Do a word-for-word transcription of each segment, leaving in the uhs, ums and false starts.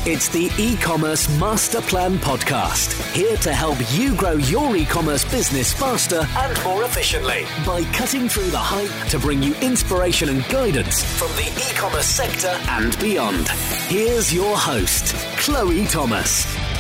It's the E-commerce Master Plan Podcast. Here to help you grow your e-commerce business faster and more efficiently by cutting through the hype to bring you inspiration and guidance from the e-commerce sector and beyond. Here's your host, Chloe Thomas.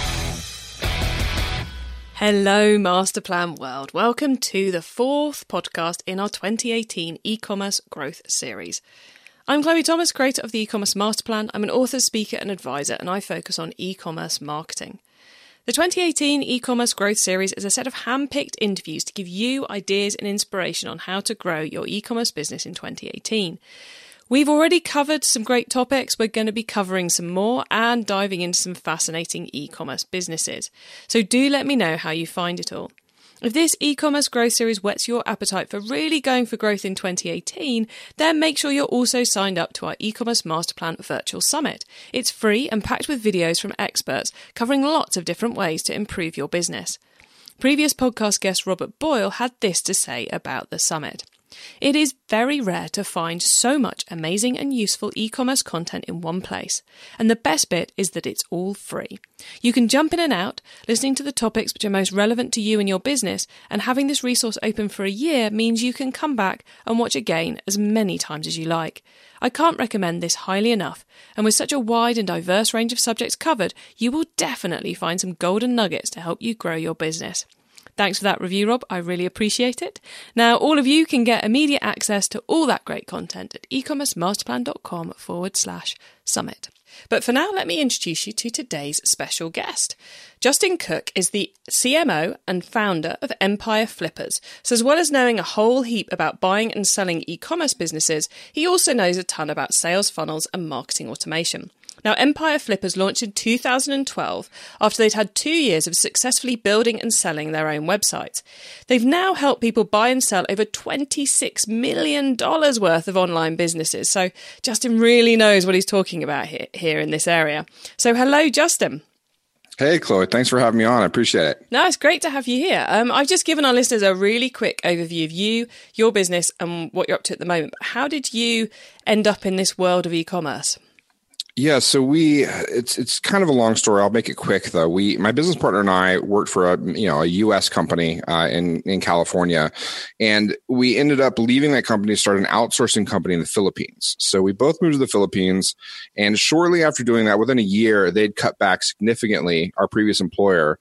Hello, Master Plan World. Welcome to the fourth podcast in our twenty eighteen e-commerce growth series. I'm Chloe Thomas, creator of the e-commerce Master Plan. I'm an author, speaker and advisor, and I focus on e-commerce marketing. The twenty eighteen e-commerce growth series is a set of hand-picked interviews to give you ideas and inspiration on how to grow your e-commerce business in twenty eighteen. We've already covered some great topics. We're going to be covering some more and diving into some fascinating e-commerce businesses. So do let me know how you find it all. If this e-commerce growth series whets your appetite for really going for growth in twenty eighteen, then make sure you're also signed up to our e-commerce Master Plan Virtual Summit. It's free and packed with videos from experts covering lots of different ways to improve your business. Previous podcast guest Robert Boyle had this to say about the summit. It is very rare to find so much amazing and useful e-commerce content in one place. And the best bit is that it's all free. You can jump in and out, listening to the topics which are most relevant to you and your business, and having this resource open for a year means you can come back and watch again as many times as you like. I can't recommend this highly enough, and with such a wide and diverse range of subjects covered, you will definitely find some golden nuggets to help you grow your business. Thanks for that review, Rob. I really appreciate it. Now, all of you can get immediate access to all that great content at ecommercemasterplan.com forward slash summit. But for now, let me introduce you to today's special guest. Justin Cook is the C M O and founder of Empire Flippers. So as well as knowing a whole heap about buying and selling e-commerce businesses, he also knows a ton about sales funnels and marketing automation. Now, Empire Flippers launched in two thousand twelve after they'd had two years of successfully building and selling their own websites. They've now helped people buy and sell over twenty-six million dollars worth of online businesses. So Justin really knows what he's talking about here, here in this area. So hello, Justin. Hey, Chloe. Thanks for having me on. I appreciate it. No, it's great to have you here. Um, I've just given our listeners a really quick overview of you, your business and what you're up to at the moment. But how did you end up in this world of e-commerce? Yeah, so we it's it's kind of a long story. I'll make it quick though. We my business partner and I worked for a you know a U S company uh, in in California, and we ended up leaving that company to start an outsourcing company in the Philippines. So we both moved to the Philippines, and shortly after doing that, within a year, they'd cut back significantly, our previous employer,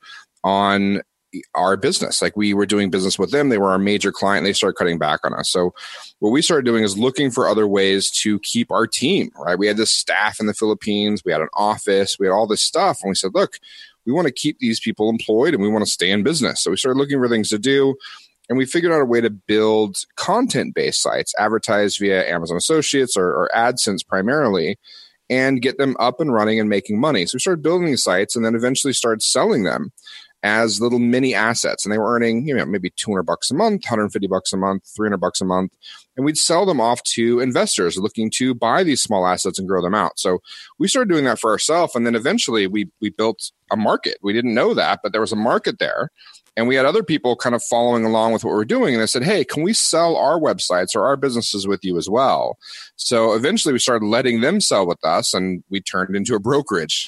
on our business. Like we were doing business with them. They were our major client. They started cutting back on us. So what we started doing is looking for other ways to keep our team, right? We had this staff in the Philippines. We had an office. We had all this stuff. And we said, look, we want to keep these people employed and we want to stay in business. So we started looking for things to do. And we figured out a way to build content-based sites, advertised via Amazon Associates or, or AdSense primarily, and get them up and running and making money. So we started building these sites and then eventually started selling them as little mini assets. And they were earning, you know, maybe two hundred bucks a month, one hundred fifty bucks a month, three hundred bucks a month. And we'd sell them off to investors looking to buy these small assets and grow them out. So we started doing that for ourselves. And then eventually we we built a market. We didn't know that, but there was a market there. And we had other people kind of following along with what we're doing. And they said, hey, can we sell our websites or our businesses with you as well? So eventually we started letting them sell with us, and we turned into a brokerage.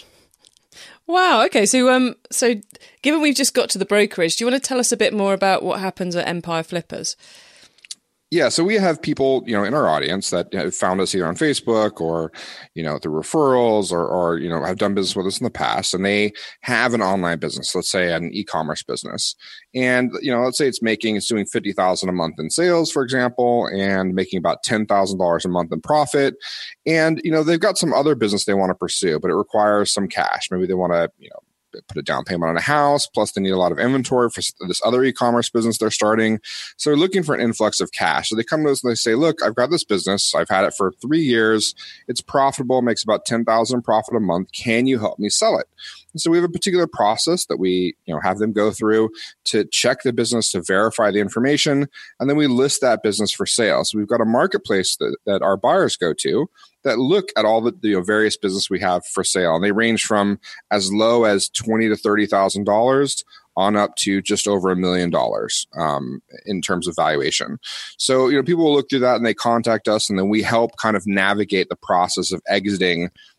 Wow. Okay. So, um, so given we've just got to the brokerage, do you want to tell us a bit more about what happens at Empire Flippers? Yeah, so we have people, you know, in our audience that have found us either on Facebook or, you know, through referrals or, or, you know, have done business with us in the past, and they have an online business, let's say an e-commerce business. And, you know, let's say it's making, it's doing fifty thousand dollars a month in sales, for example, and making about ten thousand dollars a month in profit. And, you know, they've got some other business they want to pursue, but it requires some cash. Maybe they want to, you know, put a down payment on a house, plus they need a lot of inventory for this other e-commerce business they're starting. So they're looking for an influx of cash. So they come to us and they say, look, I've got this business. I've had it for three years. It's profitable, makes about ten thousand dollars profit a month. Can you help me sell it? And so we have a particular process that we, you know, have them go through to check the business, to verify the information, and then we list that business for sale. So we've got a marketplace that, that our buyers go to that look at all the, the you know, various business we have for sale, and they range from as low as twenty to thirty thousand dollars on up to just over a million dollars um, in terms of valuation. So, you know, people will look through that and they contact us, and then we help kind of navigate the process of exiting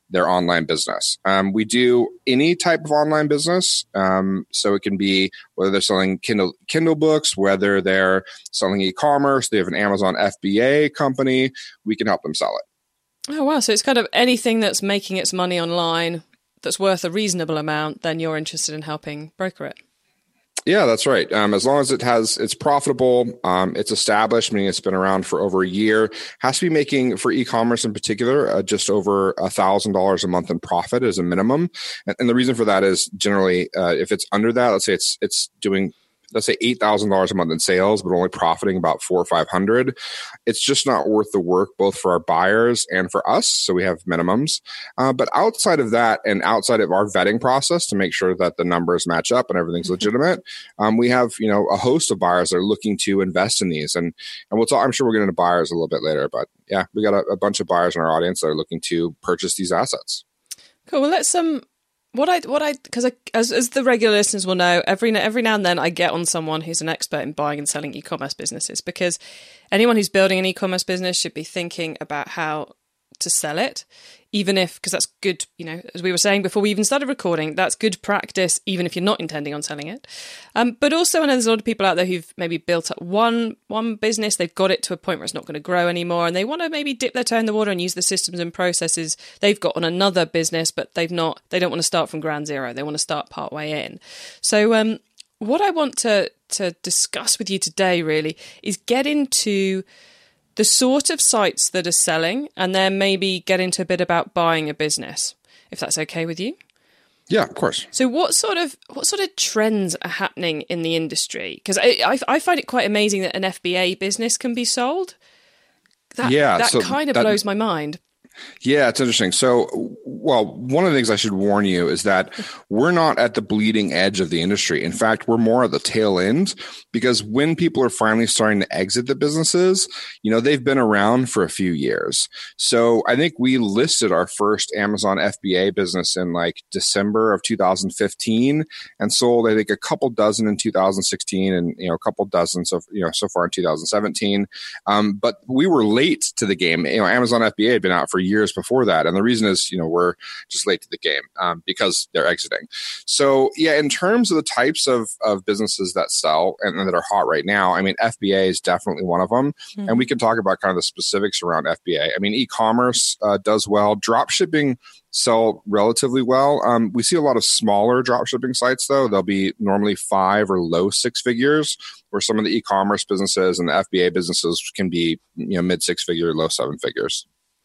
their online business. Um, we do any type of online business. Um, so it can be whether they're selling Kindle, Kindle books, whether they're selling e-commerce, they have an Amazon F B A company, we can help them sell it. Oh, wow. So it's kind of anything that's making its money online that's worth a reasonable amount, then you're interested in helping broker it. Yeah, that's right. Um, as long as it has, it's profitable, um, it's established, meaning it's been around for over a year, has to be making, for e-commerce in particular, uh, just over a thousand dollars a month in profit as a minimum. And, and the reason for that is generally, uh, if it's under that, let's say it's it's doing, let's say eight thousand dollars a month in sales, but only profiting about four or five hundred. It's just not worth the work, both for our buyers and for us. So we have minimums. Uh, but outside of that, and outside of our vetting process to make sure that the numbers match up and everything's legitimate, um, we have, you know, a host of buyers that are looking to invest in these. And and we'll talk, I'm sure we'll get into buyers a little bit later, but yeah, we got a, a bunch of buyers in our audience that are looking to purchase these assets. Cool. Well, let's um. What I, what I, because as as the regular listeners will know, every every now and then I get on someone who's an expert in buying and selling e-commerce businesses, because anyone who's building an e-commerce business should be thinking about how to sell it, even if, because that's good, you know, as we were saying before we even started recording, that's good practice, even if you're not intending on selling it. Um, but also, and there's a lot of people out there who've maybe built up one one business, they've got it to a point where it's not going to grow anymore, and they want to maybe dip their toe in the water and use the systems and processes they've got on another business, but they've not, they don't want to start from ground zero. They want to start part way in. So um, what I want to to discuss with you today really is get into the sort of sites that are selling, and then maybe get into a bit about buying a business, if that's okay with you. Yeah, of course. So what sort of what sort of trends are happening in the industry? Because I, I, I find it quite amazing that an F B A business can be sold. That, yeah, that so kind of that, blows my mind. Yeah, it's interesting. So, well, one of the things I should warn you is that we're not at the bleeding edge of the industry. In fact, we're more at the tail end, because when people are finally starting to exit the businesses, you know, they've been around for a few years. So I think we listed our first Amazon F B A business in like December of two thousand fifteen and sold, I think, a couple dozen in two thousand sixteen and, you know, a couple dozen so, you know, so far in two thousand seventeen. Um, but we were late to the game. You know, Amazon F B A had been out for years before that. And the reason is, you know, we're just late to the game um, because they're exiting. So yeah, in terms of the types of, of businesses that sell and, and that are hot right now, I mean, F B A is definitely one of them. Mm-hmm. And we can talk about kind of the specifics around F B A. I mean, e-commerce uh, does well. Drop shipping sell relatively well. Um, we see a lot of smaller drop shipping sites, though. They'll be normally five or low six figures, where some of the e-commerce businesses and the F B A businesses can be, you know, mid six figure, low seven figures.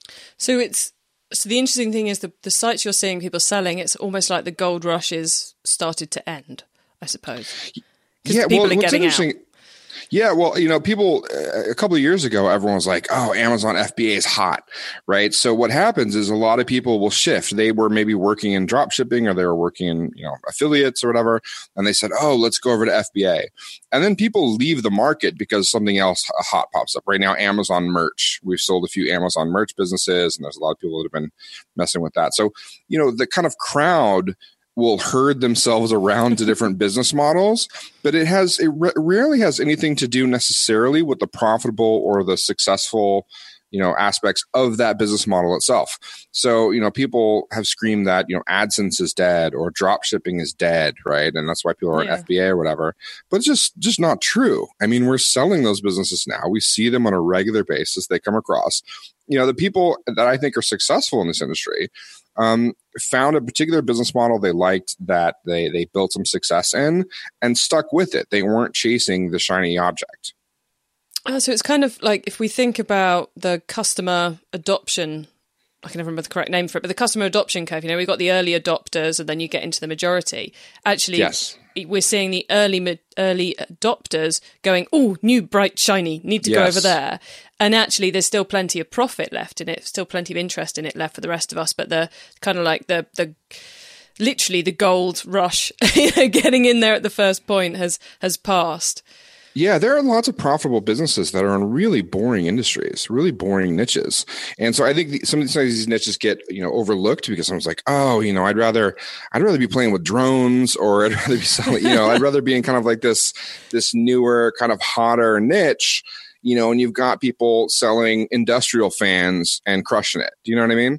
So it's so the interesting thing is the the sites you're seeing people selling, it's almost like the gold rush is started to end, I suppose. Yeah, people well, are what's getting interesting. out. Yeah, well, you know, people uh, a couple of years ago, everyone was like, "Oh, Amazon F B A is hot," right? So what happens is a lot of people will shift. They were maybe working in drop shipping, or they were working in, you know, affiliates or whatever, and they said, "Oh, let's go over to F B A." And then people leave the market because something else hot pops up. Right now, Amazon merch. We've sold a few Amazon merch businesses, and there's a lot of people that have been messing with that. So, you know, the kind of crowd will herd themselves around to different business models, but it has it re- rarely has anything to do necessarily with the profitable or the successful, you know, aspects of that business model itself. So, you know, people have screamed that, you know, AdSense is dead or drop shipping is dead, right? And that's why people are yeah. at F B A or whatever. But it's just just not true. I mean, we're selling those businesses now. We see them on a regular basis. They come across. You know, the people that I think are successful in this industry um, found a particular business model they liked, that they they built some success in, and stuck with it. They weren't chasing the shiny object. Oh, so it's kind of like if we think about the customer adoption, I can never remember the correct name for it, but the customer adoption curve, you know, we've got the early adopters and then you get into the majority. Actually, yes. We're seeing the early early adopters going, oh, new, bright, shiny, need to yes. go over there. And actually, there's still plenty of profit left in it, still plenty of interest in it left for the rest of us. But the kind of like the the literally the gold rush, getting in there at the first point has has passed. Yeah, there are lots of profitable businesses that are in really boring industries, really boring niches. And so I think the, some of these niches get, you know, overlooked because someone's like, oh, you know, I'd rather, I'd rather be playing with drones, or I'd rather be selling, you know, I'd rather be in kind of like this, this newer kind of hotter niche, you know, and you've got people selling industrial fans and crushing it. Do you know what I mean?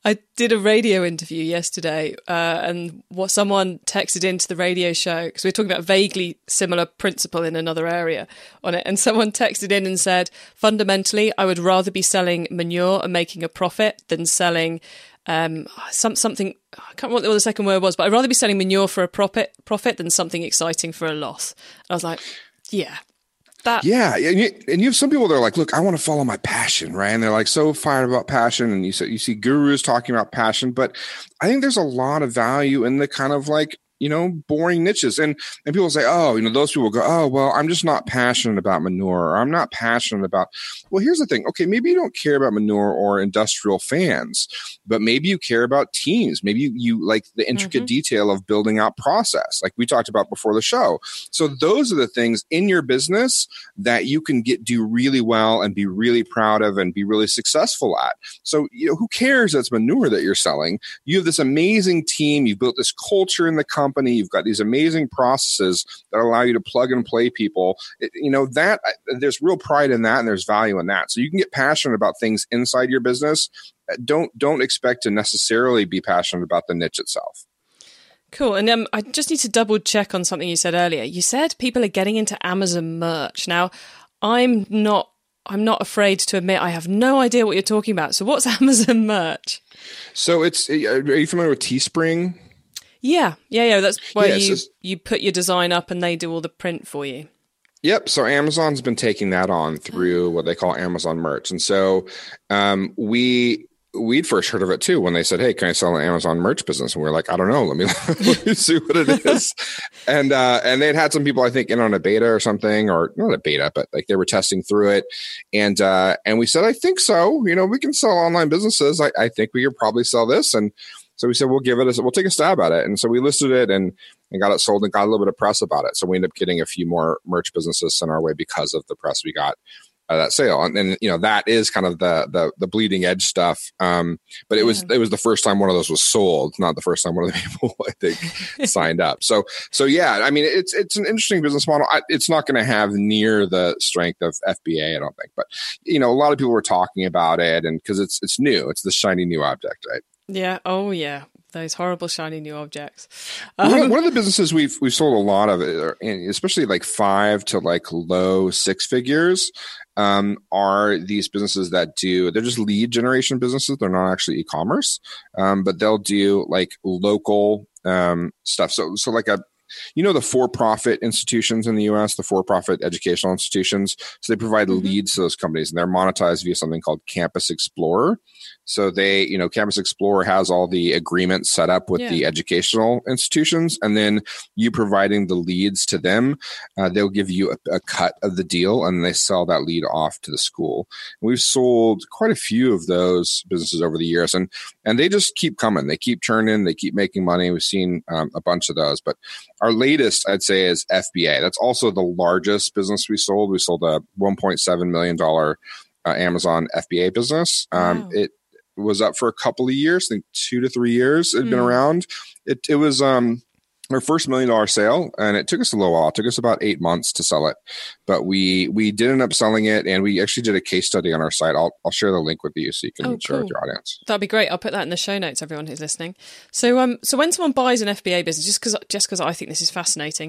I did a radio interview yesterday, uh, and what someone texted into the radio show, because we were talking about a vaguely similar principle in another area on it, and someone texted in and said, fundamentally, I would rather be selling manure and making a profit than selling um, some something. I can't remember what the second word was, but I'd rather be selling manure for a profit profit than something exciting for a loss. And I was like, yeah. That. Yeah, and you, and you have some people that are like, look, I want to follow my passion, right? And they're like so fired about passion, and you see, you see gurus talking about passion, but I think there's a lot of value in the kind of like, you know, boring niches. And and people say, oh, you know, those people go, oh, well, I'm just not passionate about manure, or I'm not passionate about, well, here's the thing. Okay, maybe you don't care about manure or industrial fans, but maybe you care about teams. Maybe you, you like the intricate mm-hmm. detail of building out process, like we talked about before the show. So those are the things in your business that you can get do really well and be really proud of and be really successful at. So, you know, who cares that it's manure that you're selling? You have this amazing team. You've built this culture in the company. Company, you've got these amazing processes that allow you to plug and play people. It, you know, that there's real pride in that, and there's value in that. So you can get passionate about things inside your business. Don't don't expect to necessarily be passionate about the niche itself. Cool. And um, I just need to double check on something you said earlier. You said people are getting into Amazon merch. Now, I'm not I'm not afraid to admit I have no idea what you're talking about. So what's Amazon merch? So it's, are you familiar with Teespring? Yeah, yeah, yeah. That's where yes, you, you put your design up and they do all the print for you. Yep. So Amazon's been taking that on through what they call Amazon merch. And so um, we... we'd first heard of it too when they said, hey, can I sell an Amazon merch business? And we were like, I don't know. Let me, let me see what it is. and, uh, and they'd had some people, I think, in on a beta or something, or not a beta, but like they were testing through it. And, uh, and we said, I think so. You know, we can sell online businesses. I, I think we could probably sell this. And so we said, we'll give it a, we'll take a stab at it. And so we listed it and, and got it sold and got a little bit of press about it. So we ended up getting a few more merch businesses sent our way because of the press we got. Uh, that sale, and, and you know that is kind of the the, the bleeding edge stuff. Um, but it yeah. was it was the first time one of those was sold, not the first time one of the people I think signed up. So so yeah, I mean it's it's an interesting business model. I, it's not going to have near the strength of F B A, I don't think. But you know, a lot of people were talking about it, and because it's it's new, it's the shiny new object, right? Yeah. Oh yeah. Those horrible shiny new objects. Um, one, of, one of the businesses we've we've sold a lot of, especially like five to like low six figures, um, are these businesses that do. They're just lead generation businesses. They're not actually e-commerce, um, but they'll do like local um, stuff. So so like a. You know, the for-profit institutions in the U S, the for-profit educational institutions. So they provide mm-hmm. leads to those companies, and they're monetized via something called Campus Explorer. So they, you know, Campus Explorer has all the agreements set up with yeah. the educational institutions, and then you providing the leads to them, uh, they'll give you a, a cut of the deal, and they sell that lead off to the school. And we've sold quite a few of those businesses over the years, and and they just keep coming. They keep churning. They keep making money. We've seen um, a bunch of those, but our latest, I'd say, is F B A. That's also the largest business we sold. We sold a one point seven million dollars uh, Amazon F B A business. Um, wow. It was up for a couple of years, I think two to three years it had mm. been around. It, it was um, our first million dollar sale, and it took us a little while. It took us about eight months to sell it, but we we did end up selling it, and we actually did a case study on our site. I'll I'll share the link with you so you can oh, share cool. with your audience. That'd be great. I'll put that in the show notes, everyone who's listening. So um, so when someone buys an F B A business, just because just because I think this is fascinating,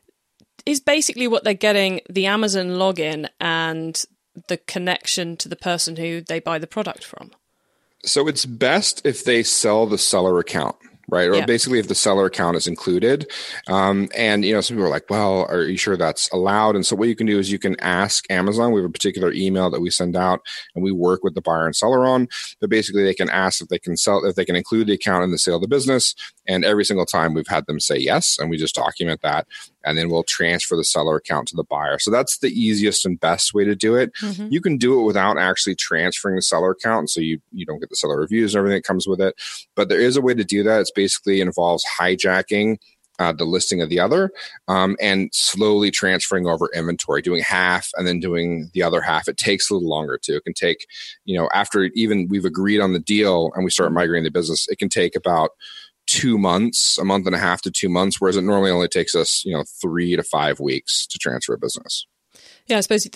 is basically what they're getting the Amazon login and the connection to the person who they buy the product from. So it's best if they sell the seller account. Right. Or yeah. basically if the seller account is included. Um, and, you know, some people are like, well, are you sure that's allowed? And so what you can do is you can ask Amazon. We have a particular email that we send out and we work with the buyer and seller on. But basically they can ask if they can sell, if they can include the account in the sale of the business. And every single time we've had them say yes. And we just document that. And then we'll transfer the seller account to the buyer. So that's the easiest and best way to do it. Mm-hmm. You can do it without actually transferring the seller account. So you, you don't get the seller reviews and everything that comes with it. But there is a way to do that. It's basically involves hijacking uh, the listing of the other um, and slowly transferring over inventory, doing half and then doing the other half. It takes a little longer too. It can take, you know, after even we've agreed on the deal and we start migrating the business, it can take about two months, a month and a half to two months, whereas it normally only takes us, you know, three to five weeks to transfer a business. Yeah, I suppose the,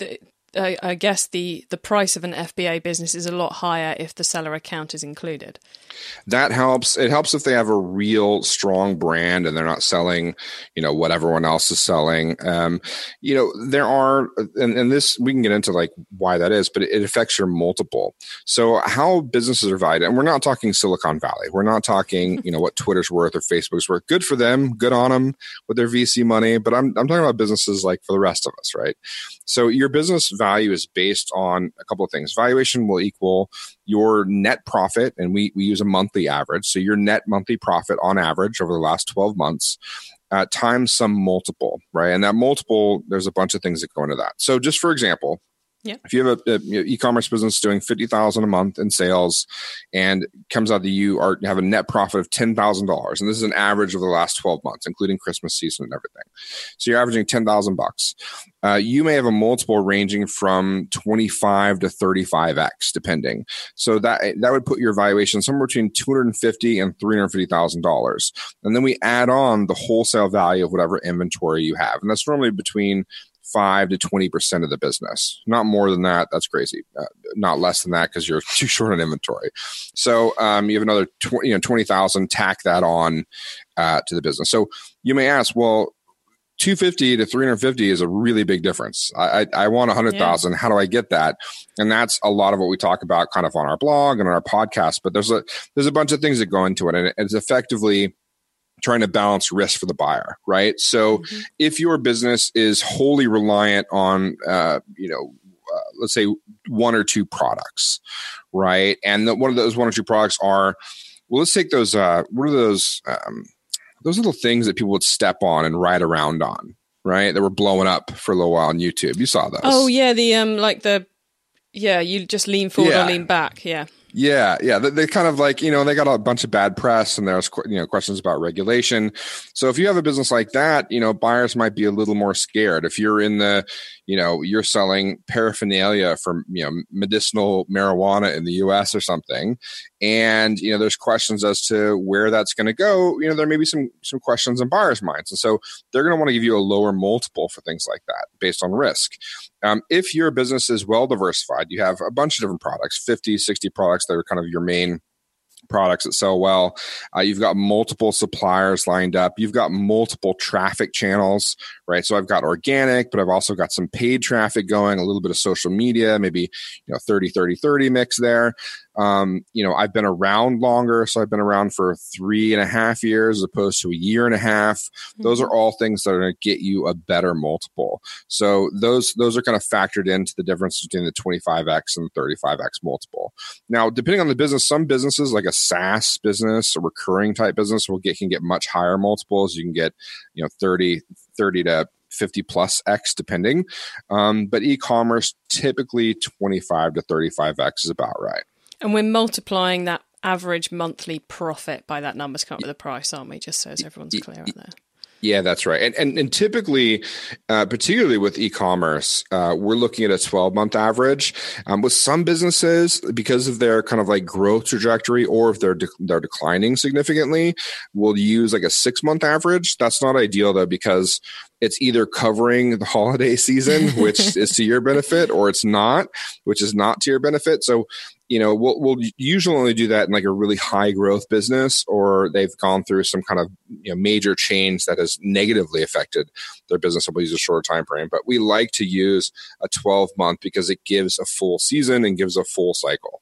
I, I guess the, the price of an F B A business is a lot higher if the seller account is included. That helps. It helps if they have a real strong brand and they're not selling, you know, what everyone else is selling. Um, you know, there are, and, and this, we can get into like why that is, but it, it affects your multiple. So how businesses are valued, and we're not talking Silicon Valley. We're not talking, you know, what Twitter's worth or Facebook's worth. Good for them. Good on them with their V C money. But I'm, I'm talking about businesses like for the rest of us, right? So your business value is based on a couple of things. Valuation will equal your net profit, and we, we use a monthly average. So your net monthly profit on average over the last twelve months uh, times some multiple, right? And that multiple, there's a bunch of things that go into that. So just for example, yeah. if you have a, a you know, e-commerce business doing fifty thousand dollars a month in sales and comes out that you are have a net profit of ten thousand dollars, and this is an average of the last twelve months, including Christmas season and everything. So you're averaging ten thousand bucks. Uh, you may have a multiple ranging from twenty-five to thirty-five x, depending. So that that would put your valuation somewhere between two hundred fifty thousand dollars and three hundred fifty thousand dollars. And then we add on the wholesale value of whatever inventory you have. And that's normally between five to twenty percent of the business. Not more than that. That's crazy. Uh, not less than that because you're too short on inventory. So um, you have another twenty, you know, twenty thousand, tack that on uh, to the business. So you may ask, well, two hundred fifty to three hundred fifty is a really big difference. I, I, I want one hundred thousand. Yeah. How do I get that? And that's a lot of what we talk about kind of on our blog and on our podcast. But there's a there's a bunch of things that go into it. And it's effectively trying to balance risk for the buyer, right? So mm-hmm. if your business is wholly reliant on, uh, you know, uh, let's say one or two products, right? And the, one of those one or two products are, well, let's take those, uh, what are those, um, those little things that people would step on and ride around on, right? That were blowing up for a little while on YouTube. You saw those. Oh yeah. The, um, like the, yeah, you just lean forward yeah. or lean back. Yeah. Yeah, yeah. They, they kind of like, you know, they got a bunch of bad press and there's, you know, questions about regulation. So if you have a business like that, you know, buyers might be a little more scared. If you're in the, you know, you're selling paraphernalia for, you know, medicinal marijuana in the U S or something, and, you know, there's questions as to where that's going to go, you know, there may be some, some questions in buyers' minds. And so they're going to want to give you a lower multiple for things like that based on risk. Um, if your business is well diversified, you have a bunch of different products, fifty, sixty products that are kind of your main products that sell well. Uh, you've got multiple suppliers lined up. You've got multiple traffic channels, right? So I've got organic, but I've also got some paid traffic going, a little bit of social media, maybe, you know, thirty, thirty, thirty mix there. Um, you know, I've been around longer. So I've been around for three and a half years as opposed to a year and a half. Mm-hmm. Those are all things that are going to get you a better multiple. So those, those are kind of factored into the difference between the twenty-five x and thirty-five x multiple. Now, depending on the business, some businesses like a SaaS business, a recurring type business will get, can get much higher multiples. You can get, you know, thirty, thirty to fifty plus X depending. Um, but e-commerce, typically twenty-five to thirty-five X is about right. And we're multiplying that average monthly profit by that number to come up with a price, aren't we? Just so as everyone's clear on there. Yeah, that's right. And and, and typically, uh, particularly with e-commerce, uh, we're looking at a twelve-month average. Um, with some businesses, because of their kind of like growth trajectory, or if they're de- they're declining significantly, we'll use like a six-month average. That's not ideal though, because it's either covering the holiday season, which is to your benefit, or it's not, which is not to your benefit. So, you know, we'll, we'll usually only do that in like a really high growth business, or they've gone through some kind of, you know, major change that has negatively affected their business. We'll use a shorter time frame, but we like to use a twelve month because it gives a full season and gives a full cycle.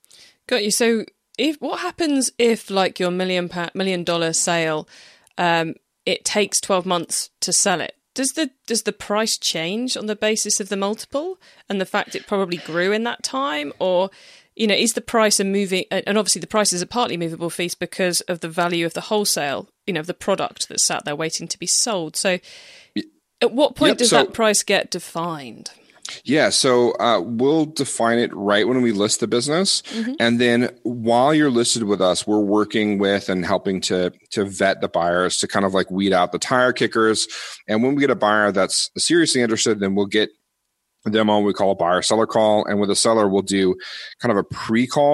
Got you. So if, what happens if like your million pa- million dollar sale, um, it takes twelve months to sell it? Does the does the price change on the basis of the multiple and the fact it probably grew in that time? Or, you know, is the price a moving, and obviously the price is a partly movable feast because of the value of the wholesale, you know, of the product that's sat there waiting to be sold. So at what point yep, does so- that price get defined? Yeah, so uh, we'll define it right when we list the business. Mm-hmm. And then while you're listed with us, we're working with and helping to to vet the buyers to kind of like weed out the tire kickers. And when we get a buyer that's seriously interested, then we'll get them on what we call a buyer seller call. And with a seller, we'll do kind of a pre-call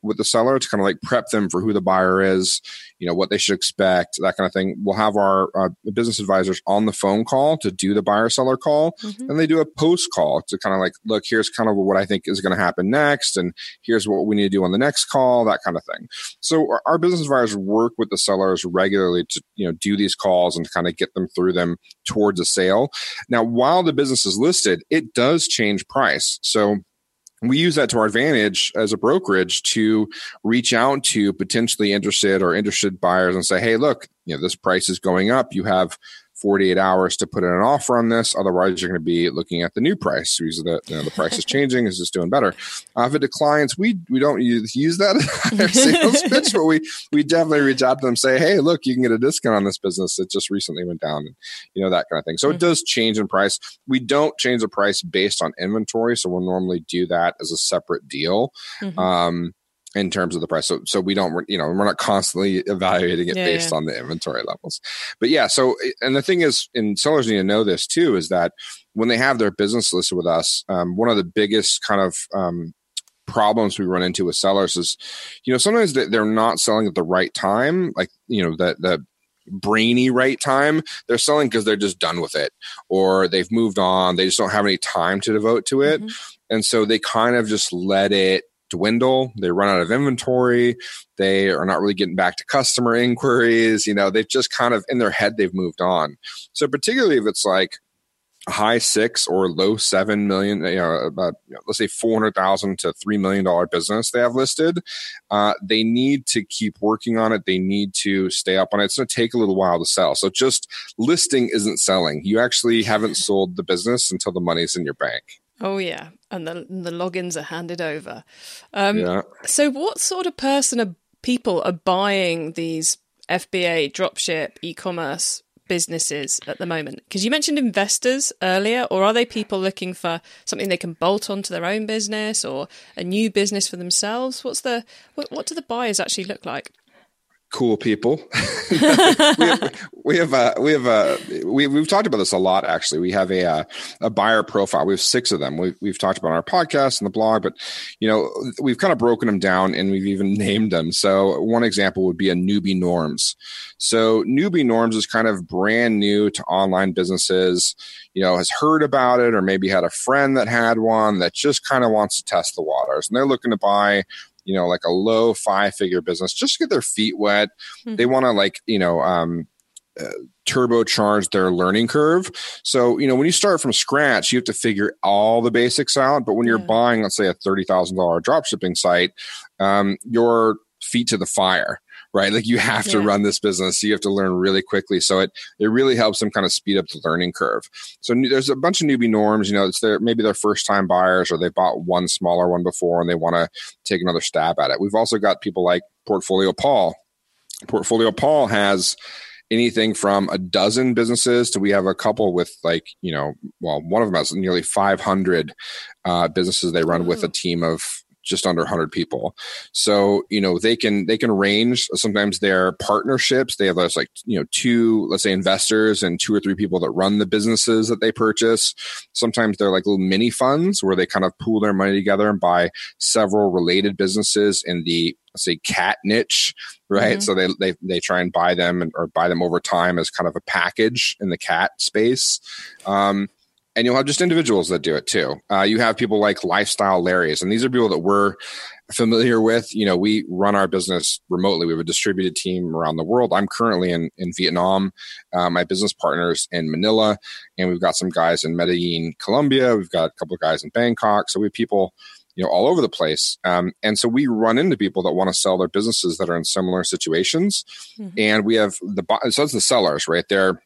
with the seller to kind of like prep them for who the buyer is, you know, what they should expect, that kind of thing. We'll have our uh, business advisors on the phone call to do the buyer seller call. Mm-hmm. And they do a post call to kind of like, look, here's kind of what I think is going to happen next. And here's what we need to do on the next call, that kind of thing. So our, our business advisors work with the sellers regularly to, you know, do these calls and to kind of get them through them towards a sale. Now, while the business is listed, it does change price. So we use that to our advantage as a brokerage to reach out to potentially interested or interested buyers and say, hey, look, you know, this price is going up. You have forty-eight hours to put in an offer on this. Otherwise, you're going to be looking at the new price because the, you know, the price is changing. Is this doing better? Uh, if it declines, we we don't use, use that in our sales pitch, but we we definitely reach out to them and say, hey, look, you can get a discount on this business. It just recently went down, and you know, that kind of thing. So mm-hmm. it does change in price. We don't change the price based on inventory. So we'll normally do that as a separate deal. Mm-hmm. Um, in terms of the price. So, so we don't, you know, we're not constantly evaluating it yeah, based yeah. on the inventory levels. But yeah, so, and the thing is, and sellers need to know this too, is that when they have their business listed with us, um, one of the biggest kind of um, problems we run into with sellers is, you know, sometimes they're not selling at the right time, like, you know, that, the brainy right time. They're selling because they're just done with it, or they've moved on. They just don't have any time to devote to it. Mm-hmm. And so they kind of just let it dwindle. They run out of inventory. They are not really getting back to customer inquiries. You know, they've just kind of in their head, they've moved on. So particularly if it's like a high six or low seven million, you know, about, you know, let's say four hundred thousand to three million dollars business they have listed, uh, they need to keep working on it. They need to stay up on it. It's going to take a little while to sell. So just listing isn't selling. You actually haven't sold the business until the money's in your bank. Oh, yeah. And the the logins are handed over. Um, yeah. So what sort of person are people are buying these F B A, dropship, e-commerce businesses at the moment? Because you mentioned investors earlier, or are they people looking for something they can bolt onto their own business or a new business for themselves? What's the what, what do the buyers actually look like? Cool people. we have, we have, uh, we have, uh, we, we've talked about this a lot, actually. We have a, uh, a buyer profile. We have six of them. We've, we've talked about on our podcast and the blog, but, you know, we've kind of broken them down and we've even named them. So one example would be a newbie norms. So newbie norms is kind of brand new to online businesses, you know, has heard about it, or maybe had a friend that had one that just kind of wants to test the waters, and they're looking to buy, you know, like a low five figure business, just to get their feet wet. Mm-hmm. They want to like, you know, um, uh, turbocharge their learning curve. So, you know, when you start from scratch, you have to figure all the basics out. But when you're yeah. buying, let's say a thirty thousand dollars drop shipping site, um, your feet to the fire, right? Like you have to yeah. run this business. So you have to learn really quickly. So it, it really helps them kind of speed up the learning curve. So there's a bunch of newbie norms, you know, it's their, maybe their first time buyers, or they bought one smaller one before and they want to take another stab at it. We've also got people like Portfolio Paul. Portfolio Paul has anything from a dozen businesses to we have a couple with like, you know, well, one of them has nearly five hundred uh, businesses they run Ooh. With a team of just under one hundred people. So, you know, they can, they can range. Sometimes they're partnerships. They have those like, you know, two, let's say investors and two or three people that run the businesses that they purchase. Sometimes they're like little mini funds where they kind of pool their money together and buy several related businesses in the, let's say, cat niche, right? Mm-hmm. So they, they, they try and buy them and, or buy them over time as kind of a package in the cat space. Um, And you'll have just individuals that do it too. Uh, you have people like Lifestyle Larrys, and these are people that we're familiar with. You know, we run our business remotely. We have a distributed team around the world. I'm currently in, in Vietnam. Uh, my business partner's in Manila, and we've got some guys in Medellin, Colombia. We've got a couple of guys in Bangkok. So we have people, you know, all over the place. Um, and so we run into people that want to sell their businesses that are in similar situations. Mm-hmm. And we have the, so that's the sellers, right? They're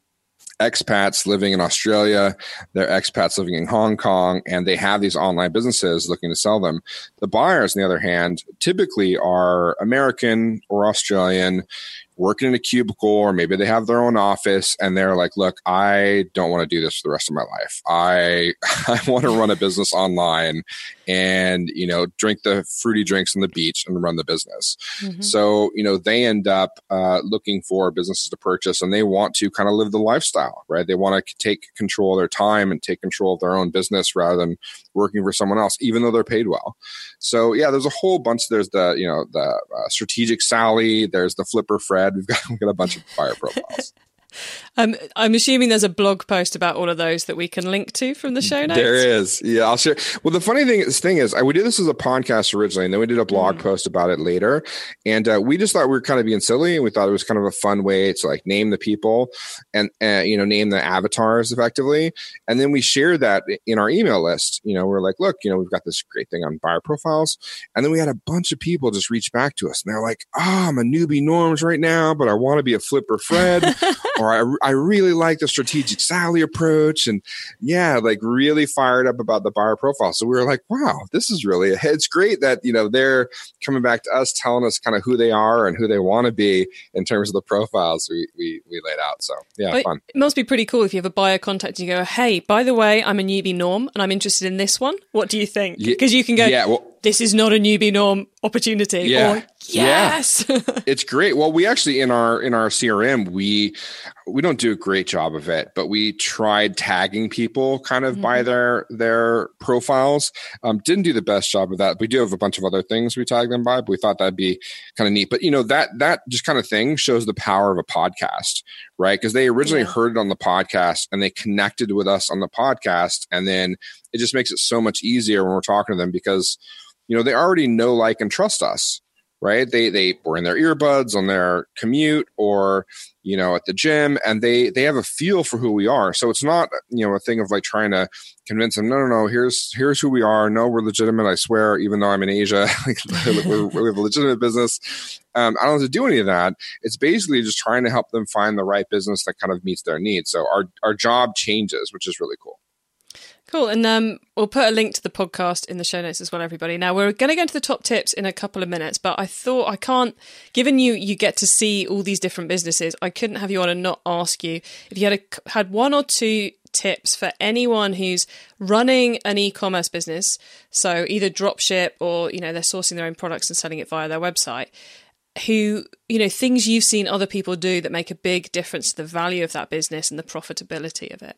expats living in Australia, they're expats living in Hong Kong, and they have these online businesses looking to sell them. The buyers, on the other hand, typically are American or Australian, working in a cubicle, or maybe they have their own office, and they're like, look, I don't want to do this for the rest of my life. I I want to run a business online, and, you know, drink the fruity drinks on the beach and run the business. Mm-hmm. So, you know, they end up uh, looking for businesses to purchase, and they want to kind of live the lifestyle, right? They want to take control of their time and take control of their own business rather than working for someone else, even though they're paid well. So yeah, there's a whole bunch. There's the, you know, the uh, strategic Sally, there's the flipper Fred. We've got, we've got a bunch of buyer profiles. Um, I'm assuming there's a blog post about all of those that we can link to from the show notes. There is. Yeah, I'll share. Well, the funny thing, thing is, I, we did this as a podcast originally, and then we did a blog mm. post about it later. And uh, we just thought we were kind of being silly, and we thought it was kind of a fun way to like name the people and, uh, you know, name the avatars effectively. And then we shared that in our email list. You know, we're like, look, you know, we've got this great thing on buyer profiles. And then we had a bunch of people just reach back to us. And they're like, oh, I'm a newbie Norms right now, but I want to be a flipper Fred. Or I, I really like the strategic Sally approach, and yeah, like really fired up about the buyer profile. So we were like, wow, this is really, it's great that, you know, they're coming back to us, telling us kind of who they are and who they want to be in terms of the profiles we, we, we laid out. So yeah, but fun. It must be pretty cool if you have a buyer contact and you go, hey, by the way, I'm a newbie Norm and I'm interested in this one. What do you think? Because you can go, yeah, well, this is not a newbie Norm opportunity. Yeah. Or, yes. Yeah. It's great. Well, we actually, in our, in our C R M, we, we don't do a great job of it, but we tried tagging people kind of mm-hmm. by their, their profiles. Um, didn't do the best job of that. We do have a bunch of other things we tag them by, but we thought that'd be kind of neat. But you know, that, that just kind of thing shows the power of a podcast, right? Because they originally yeah. heard it on the podcast and they connected with us on the podcast. And then it just makes it so much easier when we're talking to them because, you know, they already know, like, and trust us, right? They they were in their earbuds on their commute or, you know, at the gym, and they they have a feel for who we are. So it's not, you know, a thing of like trying to convince them, no, no, no, here's here's who we are. No, we're legitimate, I swear, even though I'm in Asia. we're, we have a legitimate business. Um, I don't have to do any of that. It's basically just trying to help them find the right business that kind of meets their needs. So our, our job changes, which is really cool. Cool. And um, we'll put a link to the podcast in the show notes as well, everybody. Now, we're going to go into the top tips in a couple of minutes, but I thought I can't, given you you get to see all these different businesses, I couldn't have you on and not ask you if you had a, had one or two tips for anyone who's running an e-commerce business, so either dropship or, you know, they're sourcing their own products and selling it via their website, who, you know, things you've seen other people do that make a big difference to the value of that business and the profitability of it.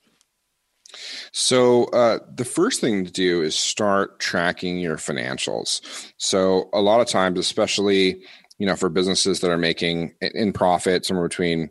So uh, the first thing to do is start tracking your financials. So a lot of times, especially, you know, for businesses that are making in profit somewhere between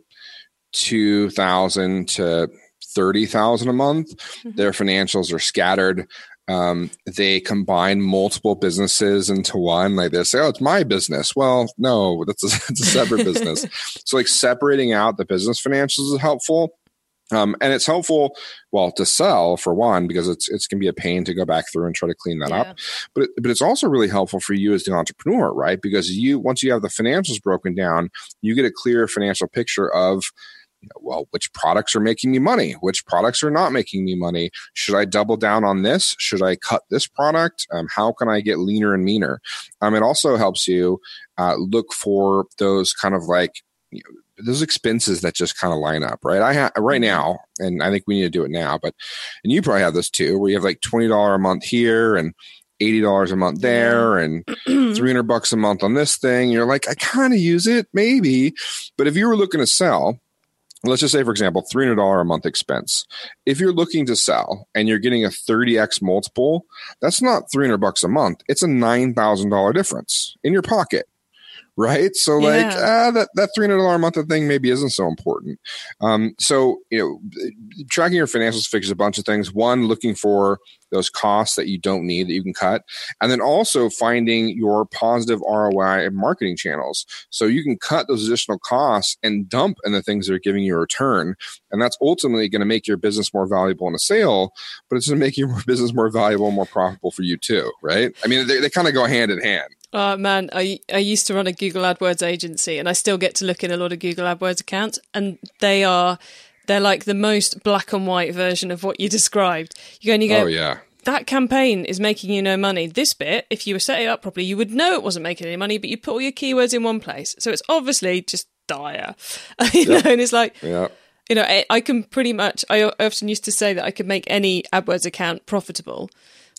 two thousand to thirty thousand a month, mm-hmm. their financials are scattered. Um, they combine multiple businesses into one. Like they say, oh, it's my business. Well, no, that's a, it's a separate business. So like separating out the business financials is helpful. Um, and it's helpful, well, to sell for one, because it's it's can be a pain to go back through and try to clean that yeah. up. But it, but it's also really helpful for you as the entrepreneur, right? Because you once you have the financials broken down, you get a clear financial picture of, you know, well, which products are making me money, which products are not making me money. Should I double down on this? Should I cut this product? Um, how can I get leaner and meaner? Um, it also helps you uh, look for those kind of like, you know, those expenses that just kind of line up, right? I have right now, and I think we need to do it now, but, and you probably have this too, where you have like twenty dollars a month here and eighty dollars a month there and three hundred bucks a month on this thing. You're like, I kind of use it, maybe. But if you were looking to sell, let's just say, for example, three hundred dollars a month expense. If you're looking to sell and you're getting a thirty x multiple, that's not three hundred bucks a month. It's a nine thousand dollars difference in your pocket. Right. So yeah. like ah, that, that three hundred dollars a month thing maybe isn't so important. Um, so, you know, tracking your financials fixes a bunch of things. One, looking for those costs that you don't need that you can cut. And then also finding your positive R O I in marketing channels. So you can cut those additional costs and dump in the things that are giving you a return. And that's ultimately going to make your business more valuable in a sale, but it's going to make your business more valuable and more profitable for you too. Right. I mean, they, they kind of go hand in hand. Oh, man, I I used to run a Google AdWords agency and I still get to look in a lot of Google AdWords accounts, and they are, they're like the most black and white version of what you described. You go and you go, oh, yeah. That campaign is making you no money. This bit, if you were setting it up properly, you would know it wasn't making any money, but you put all your keywords in one place. So it's obviously just dire. you yep. know, and it's like, yep. you know, I, I can pretty much, I often used to say that I could make any AdWords account profitable.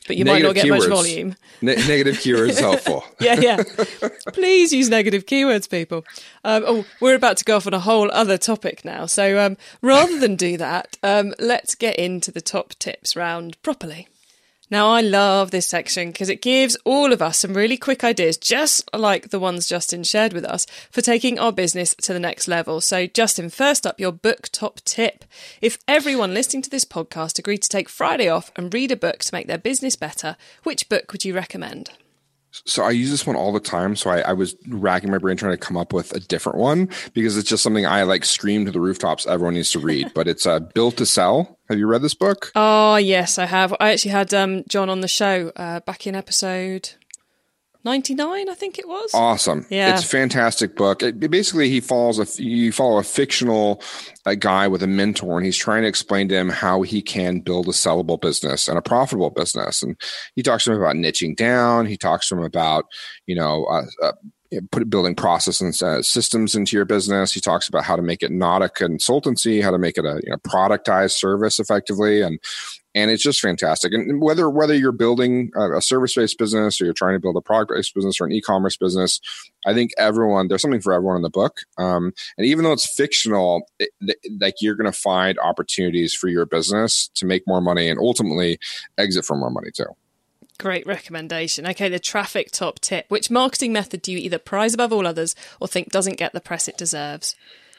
but you negative might not get keywords. much volume. Ne- negative keywords helpful. yeah, yeah. Please use negative keywords, people. Um, oh, we're about to go off on a whole other topic now. So um, rather than do that, um, let's get into the top tips round properly. Now, I love this section because it gives all of us some really quick ideas, just like the ones Justin shared with us, for taking our business to the next level. So, Justin, first up, your book top tip. If everyone listening to this podcast agreed to take Friday off and read a book to make their business better, which book would you recommend? So I use this one all the time. So I, I was racking my brain trying to come up with a different one because it's just something I like scream to the rooftops everyone needs to read. But it's uh, Built to Sell. Have you read this book? Oh, yes, I have. I actually had um, John on the show uh, back in episode ninety-nine, I think it was. Awesome. Yeah. It's a fantastic book. It, basically, he follows a, you follow a fictional a guy with a mentor, and he's trying to explain to him how he can build a sellable business and a profitable business. And he talks to him about niching down. He talks to him about, you know, uh, uh, put building process and uh, systems into your business. He talks about how to make it not a consultancy, how to make it a you know, productized service effectively. And And it's just fantastic. And whether whether you're building a, a service-based business or you're trying to build a product-based business or an e-commerce business, I think everyone, there's something for everyone in the book. Um, and even though it's fictional, it, it, like you're going to find opportunities for your business to make more money and ultimately exit for more money too. Great recommendation. Okay, the traffic top tip. Which marketing method do you either prize above all others or think doesn't get the press it deserves?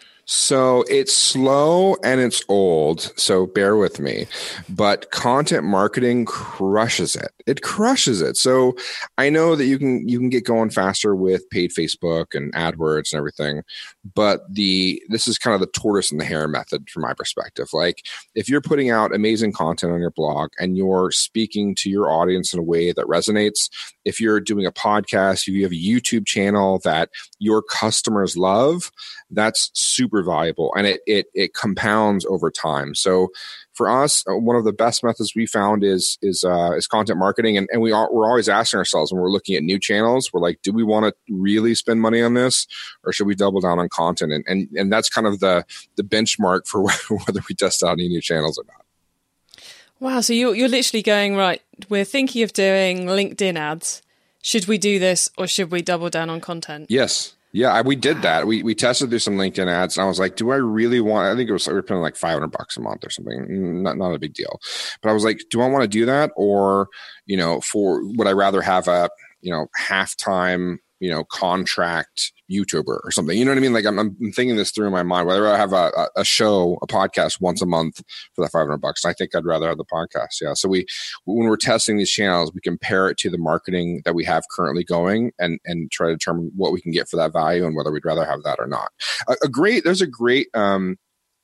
So it's slow and it's old, so bear with me. But content marketing crushes it. It crushes it. So I know that you can you can get going faster with paid Facebook and AdWords and everything, but the this is kind of the tortoise and the hare method from my perspective. Like if you're putting out amazing content on your blog and you're speaking to your audience in a way that resonates, if you're doing a podcast, if you have a YouTube channel that your customers love, that's super valuable, and it it it compounds over time. So for us, one of the best methods we found is is uh, is content marketing, and and we are we're always asking ourselves when we're looking at new channels, we're like, do we want to really spend money on this, or should we double down on content? And and and that's kind of the the benchmark for whether we test out any new channels or not. Wow, so you're you're literally going, right, we're thinking of doing LinkedIn ads. Should we do this, or should we double down on content? Yes. Yeah, we did that. We we tested through some LinkedIn ads, and I was like, "Do I really want?" I think it was we were paying like five hundred bucks a month or something. Not not a big deal, but I was like, "Do I want to do that, or you know, for would I rather have a you know halftime you know contract YouTuber or something?" You know what I mean? Like I'm, I'm thinking this through in my mind. Whether I have a, a show, a podcast once a month for that five hundred bucks, I think I'd rather have the podcast. Yeah. So we, when we're testing these channels, we compare it to the marketing that we have currently going, and and try to determine what we can get for that value and whether we'd rather have that or not. A, a great, there's a great. Um,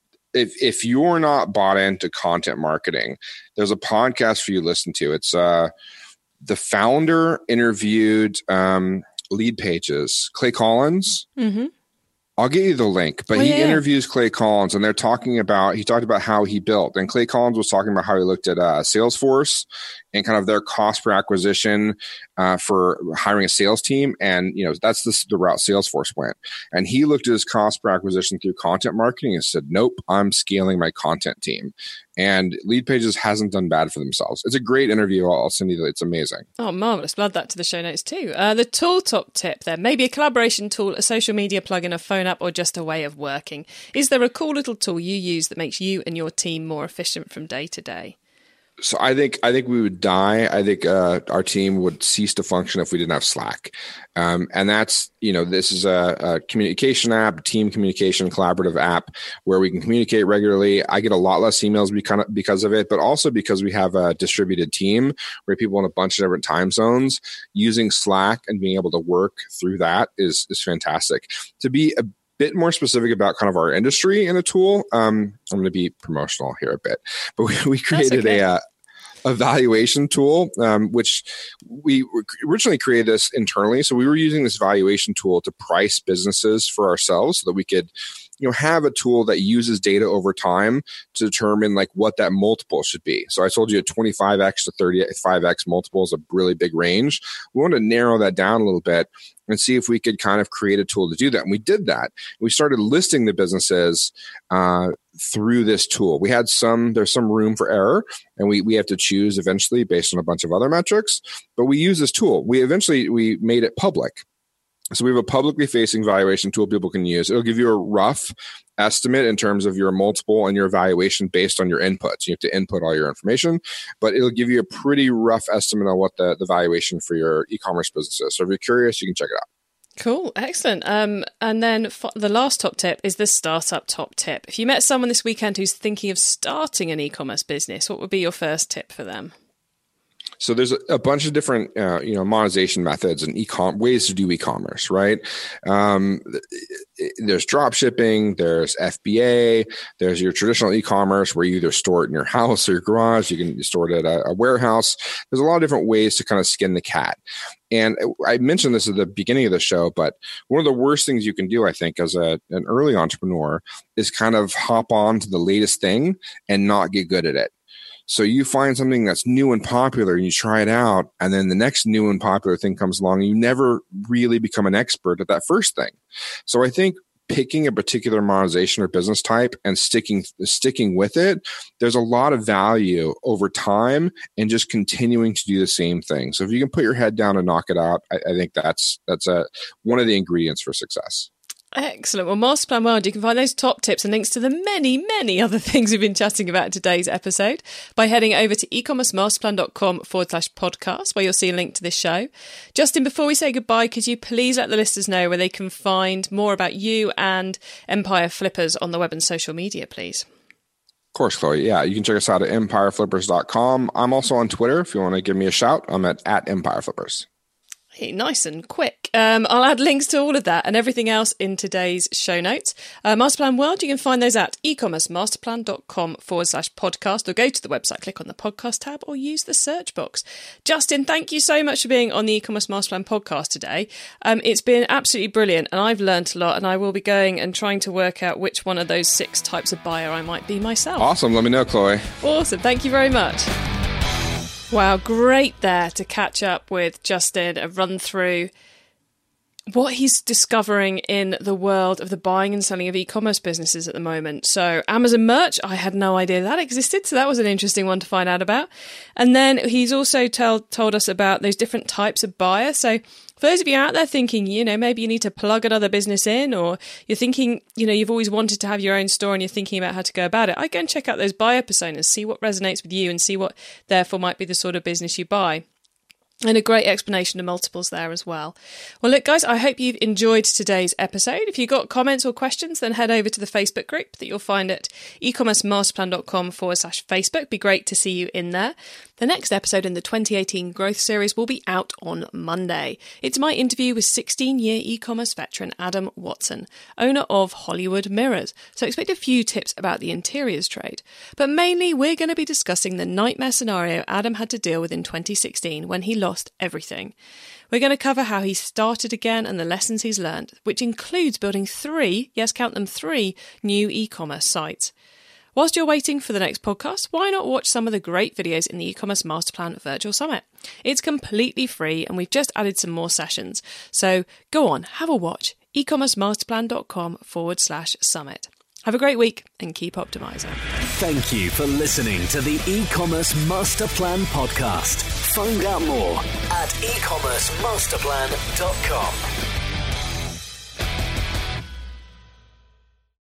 If if you're not bought into content marketing, there's a podcast for you to listen to. It's uh, the founder interviewed. Um, Lead Pages, Clay Collins. Mm-hmm. I'll get you the link, but oh, he yeah. interviews Clay Collins, and they're talking about, he talked about how he built, and Clay Collins was talking about how he looked at uh, Salesforce and kind of their cost per acquisition uh, for hiring a sales team. And, you know, that's the, the route Salesforce went. And he looked at his cost per acquisition through content marketing and said, nope, I'm scaling my content team. And Lead Pages hasn't done bad for themselves. It's a great interview. I'll send you that. It's amazing. Oh, marvelous. We'll add that to the show notes too. Uh, the tool top tip there, maybe a collaboration tool, a social media plugin, a phone app, or just a way of working. Is there a cool little tool you use that makes you and your team more efficient from day to day? So I think I think we would die. I think uh, our team would cease to function if we didn't have Slack. Um, and that's, you know, this is a, a communication app, team communication, collaborative app where we can communicate regularly. I get a lot less emails because of it, but also because we have a distributed team where people in a bunch of different time zones. Using Slack and being able to work through that is is fantastic. To be a bit more specific about kind of our industry in a tool. Um, I'm going to be promotional here a bit, but we, we created okay. a, uh, evaluation tool, um, which we originally created this internally. So we were using this valuation tool to price businesses for ourselves so that we could you know, have a tool that uses data over time to determine like what that multiple should be. So I told you a twenty-five x to thirty-five x multiple is a really big range. We want to narrow that down a little bit and see if we could kind of create a tool to do that. And we did that. We started listing the businesses uh, through this tool. We had some, there's some room for error, and we we have to choose eventually based on a bunch of other metrics, but we use this tool. We eventually, we made it public. So we have a publicly facing valuation tool people can use. It'll give you a rough estimate in terms of your multiple and your valuation based on your inputs. You have to input all your information, but it'll give you a pretty rough estimate on what the, the valuation for your e-commerce business is. So if you're curious, you can check it out. Cool. Excellent. Um, and then f- the last top tip is the startup top tip. If you met someone this weekend who's thinking of starting an e-commerce business, what would be your first tip for them? So there's a, a bunch of different, uh, you know, monetization methods and e-com ways to do e-commerce, right? Um, there's drop shipping, there's F B A, there's your traditional e-commerce where you either store it in your house or your garage. You can store it at a, a warehouse. There's a lot of different ways to kind of skin the cat. And I mentioned this at the beginning of the show, but one of the worst things you can do, I think, as a, an early entrepreneur is kind of hop on to the latest thing and not get good at it. So you find something that's new and popular and you try it out, and then the next new and popular thing comes along and you never really become an expert at that first thing. So I think picking a particular monetization or business type and sticking sticking with it, there's a lot of value over time in just continuing to do the same thing. So if you can put your head down and knock it out, I, I think that's that's a, one of the ingredients for success. Excellent. Well, Masterplan World, you can find those top tips and links to the many, many other things we've been chatting about in today's episode by heading over to ecommercemasterplan.com forward slash podcast, where you'll see a link to this show. Justin, before we say goodbye, could you please let the listeners know where they can find more about you and Empire Flippers on the web and social media, please? Of course, Chloe. Yeah, you can check us out at empire flippers dot com. I'm also on Twitter. If you want to give me a shout, I'm at, at Empire Flippers. Hey, nice and quick. Um, I'll add links to all of that and everything else in today's show notes. Uh, Masterplan World, you can find those at ecommercemasterplan.com forward slash podcast, or go to the website, click on the podcast tab, or use the search box. Justin, thank you so much for being on the E-commerce Masterplan podcast today. Um, it's been absolutely brilliant, and I've learned a lot, and I will be going and trying to work out which one of those six types of buyer I might be myself. Awesome. Let me know, Chloe. Awesome. Thank you very much. Wow, great there to catch up with Justin and run through what he's discovering in the world of the buying and selling of e-commerce businesses at the moment. So Amazon merch, I had no idea that existed, so that was an interesting one to find out about. And then he's also tell, told us about those different types of buyer. So for those of you out there thinking, you know, maybe you need to plug another business in, or you're thinking, you know, you've always wanted to have your own store and you're thinking about how to go about it, I go and check out those buyer personas, see what resonates with you and see what therefore might be the sort of business you buy. And a great explanation of multiples there as well. Well, look, guys, I hope you've enjoyed today's episode. If you've got comments or questions, then head over to the Facebook group that you'll find at ecommercemasterplan.com forward slash Facebook. It'd be great to see you in there. The next episode in the twenty eighteen Growth Series will be out on Monday. It's my interview with sixteen-year e-commerce veteran Adam Watson, owner of Hollywood Mirrors. So expect a few tips about the interiors trade. But mainly, we're going to be discussing the nightmare scenario Adam had to deal with in twenty sixteen when he lost everything. We're going to cover how he started again and the lessons he's learned, which includes building three, yes, count them, three new e-commerce sites. Whilst you're waiting for the next podcast, why not watch some of the great videos in the E-commerce Masterplan Virtual Summit? It's completely free and we've just added some more sessions. So go on, have a watch, ecommercemasterplan.com forward slash summit. Have a great week and keep optimizing. Thank you for listening to the E-commerce Masterplan podcast. Find out more at ecommerce masterplan dot com.